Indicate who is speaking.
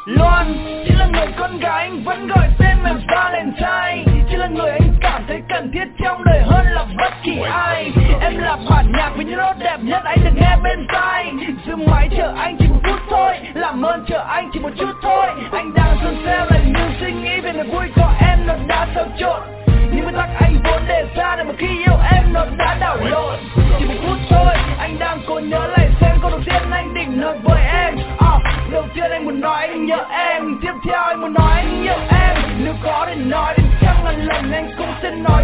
Speaker 1: Loan chỉ là người con gái anh vẫn gọi tên em Valentine, chỉ là người anh cảm thấy cần thiết trong đời hơn là bất kỳ ai. Em là bản nhạc với những nốt đẹp nhất anh được nghe bên tai. Dừng máy chờ anh chỉ một phút thôi, làm ơn chờ anh chỉ một chút thôi. Anh đang dần xem lại những suy nghĩ về niềm vui có em nó đã xáo trộn. Những nguyên tắc anh vốn đề ra để mà khi yêu em nó đã đảo lộn. Chỉ một phút thôi, anh đang cố nhớ lại xem câu đầu tiên anh định nói với em. Đầu tiên anh muốn nói anh nhớ em, tiếp theo anh muốn nói anh yêu em. Nếu có để nói đến trăm ngàn lần anh cũng sẽ nói